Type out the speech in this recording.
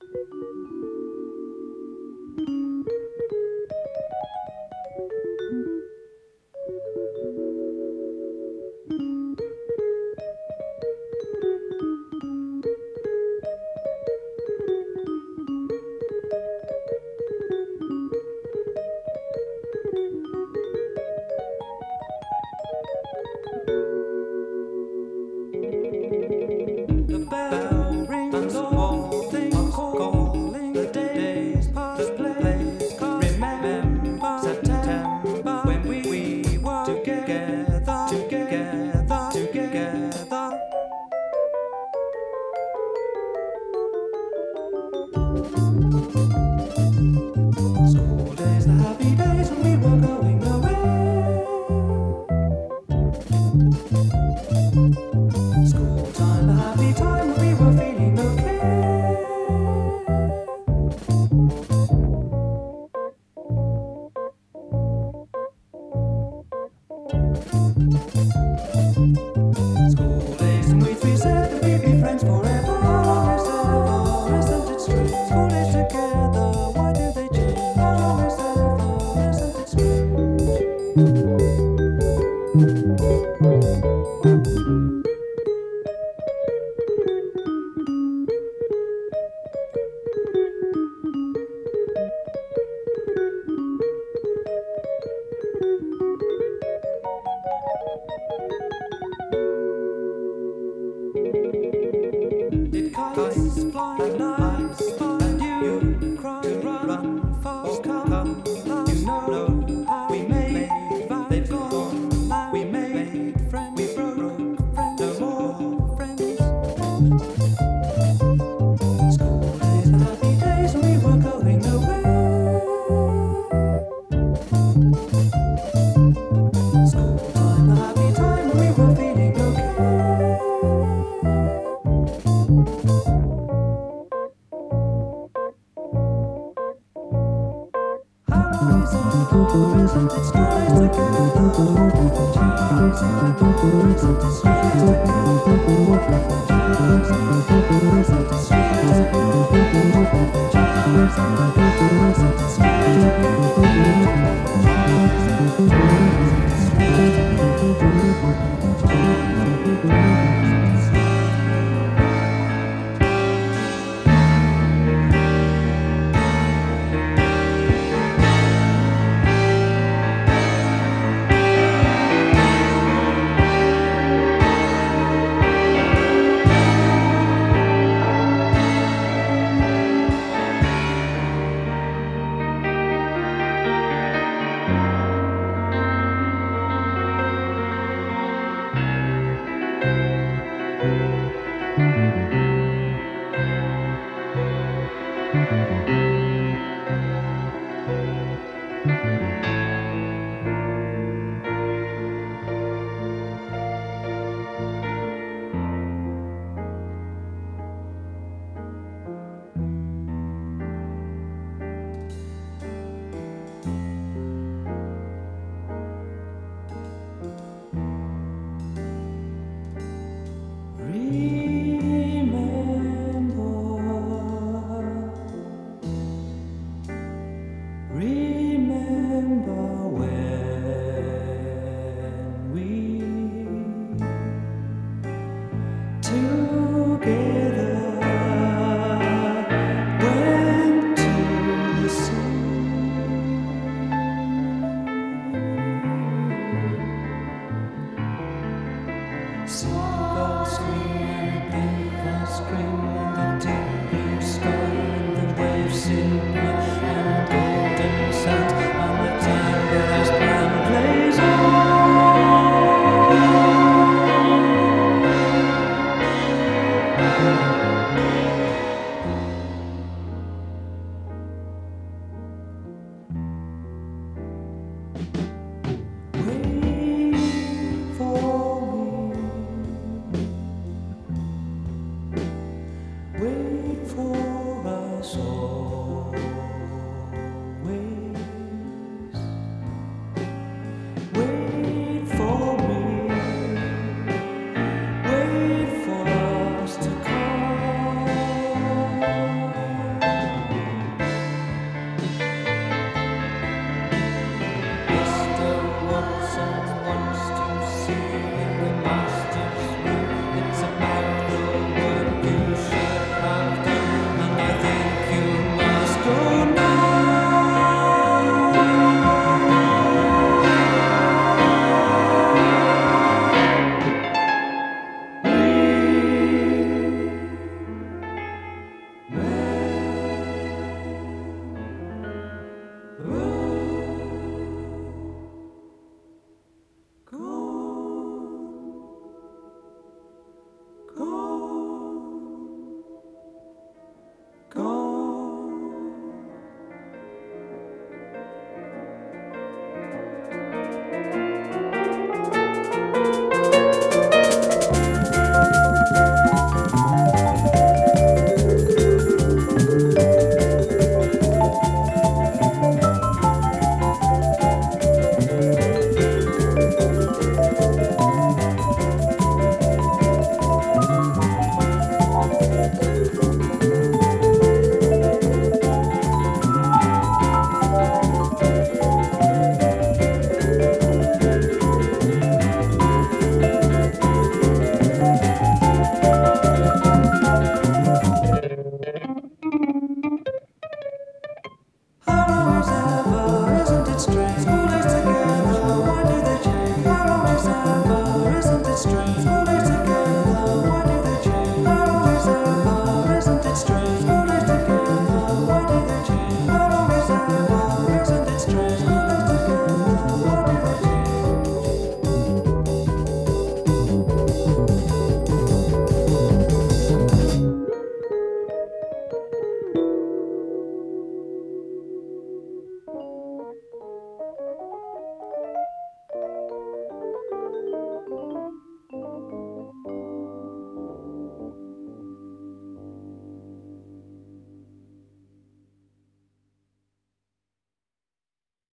The bell rings, all things are calling. The days past, place cast. Remember September when we were together, together, together. School days, the happy days when we were going nowhere. School time, the happy time when we were feeling no care. School days and we three said that we'd be friends forever. Isn't it strange? School days together, why do they change? Isn't it strange? Did kites fly at night? And you cry to run fast, come last. You know how we made vows, they've gone now. We made friends, we broke friends, no more friends. School days, the happy days when we were going nowhere. School time, the happy time when we were feeling no care. Isn't it strange together? Isn't it strange Remember when we together went to the sea. Seagulls scream and pink scream in the deep blue sky, and the waves sing.